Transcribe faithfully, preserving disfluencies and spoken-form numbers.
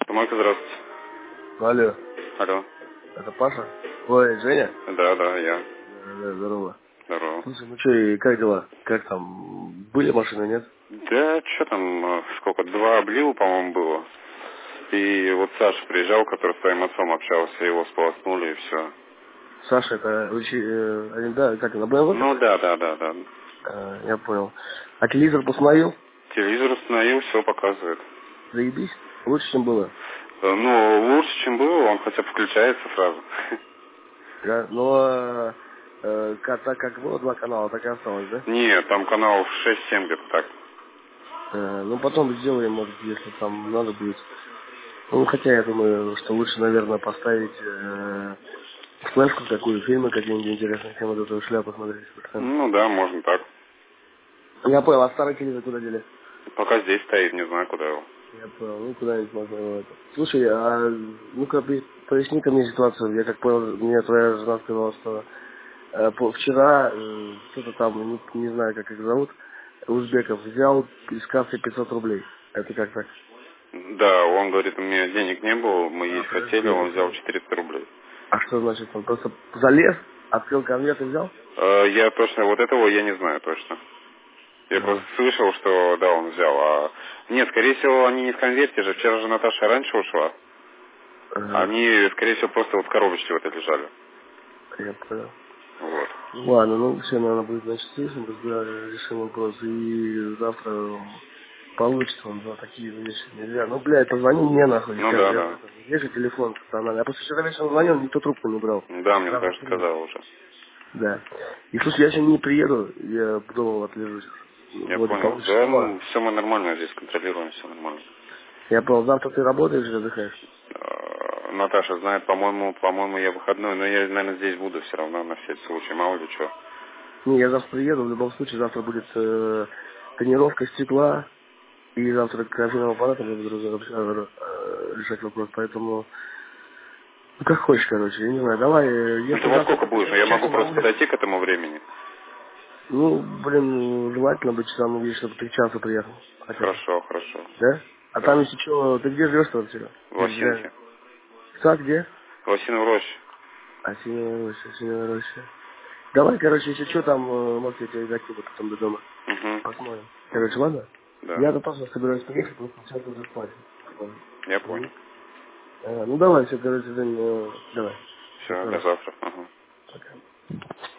Автомойка, здравствуйте. Алло. Алло. Это Паша? Ой, Женя? Да, да, я. Да, да, здорово. Здорово. Слушай, ну что, и как дела? Как там? Были машины, нет? Да, что там, э, сколько, два облива, по-моему, было. И вот Саша приезжал, который с твоим отцом общался, его сполоснули и все. Саша, это учи... э, один, да, как, на бэ эм вэ? Ну да, да, да, да. А, я понял. А телевизор посмотрел? Телевизор установил, все показывает. Заебись? Лучше, чем было? Э, Ну, лучше, чем было, он хотя бы включается сразу. Да? Но э, как, так как было два канала, так и осталось, да? Нет, там каналов шесть-семь где-то так. Э, ну, потом сделаем, может, если там надо будет. Ну, хотя я думаю, что лучше, наверное, поставить э, флешку такую, фильмы какие-нибудь интересные, чем вот эту шляпу смотреть постоянно. Ну да, можно так. Я понял, а старый телевизор куда дели? Пока здесь стоит, не знаю, куда его. Я понял, ну куда-нибудь можно его это. Слушай, а ну-ка поясни-ка мне ситуацию. Я как понял, мне твоя жена сказала, что э, по- вчера э, кто-то там, не, не знаю, как их зовут, узбеков, взял из кассы пятьсот рублей. Это как так? Да, он говорит, у меня денег не было, мы А, есть подожди, хотели, я он не взял понял. четыреста рублей. А что значит? Он просто залез, открыл конверт и взял? Э, Я точно, вот этого я не знаю точно. Я просто Ага. слышал, что да, он взял. А... Нет, скорее всего, они не в конверте же. Вчера же Наташа раньше ушла. Ага. Они, скорее всего, просто вот в коробочке вот это лежали. Я понял. Вот. Ну ладно, ну все, наверное, будет, значит, с этим, тогда решим вопрос. И завтра получится он за такие вещи нельзя. Ну, блядь, позвони мне нахуй, Ну скажи, да, я да. же, есть же телефон стационарный. Я просто вчера вечером звонил, никто трубку не брал. Да, мне Завтра Наташа приеду. сказала уже. Да. И слушай, я сегодня не приеду, я дома отлежусь. Я Вот, и понял. получится Да, дома. ну, все мы нормально здесь контролируем, все нормально. Я понял, завтра ты работаешь или отдыхаешь? Э, Наташа знает, по-моему, по-моему, я выходной, но я, наверное, здесь буду все равно на всякий случай, мало ли что. Не, я завтра приеду, в любом случае завтра будет э, тренировка стекла, и завтра к кофейным аппаратам я буду вообще, э, решать вопрос, поэтому... Ну, как хочешь, короче, я не знаю, давай, э, Ну, ты если во завтра сколько ты будешь? часов Я в могу часе на просто улице. подойти к этому времени. Ну, блин, желательно быть часам, ну, чтобы три часа приехал, хотя бы. Хорошо, хорошо. Да? А там, Хорошо. если что, ты где живешь вообще? В Реально. Осинке. Как, где? В Осиновой роще. Осиновая роща, Осиновая роща. Давай, короче, если что, там, э, может, я тебя закину потом до дома. Угу. Посмотрим. Короче, ладно? Да. Я-то тоже собираюсь приехать, просто сейчас уже спать. Я понял. Мгм. Э, ну, давай, все, короче, Жень, э, давай. Всё, Все, до хорошо. завтра. Ага. Пока.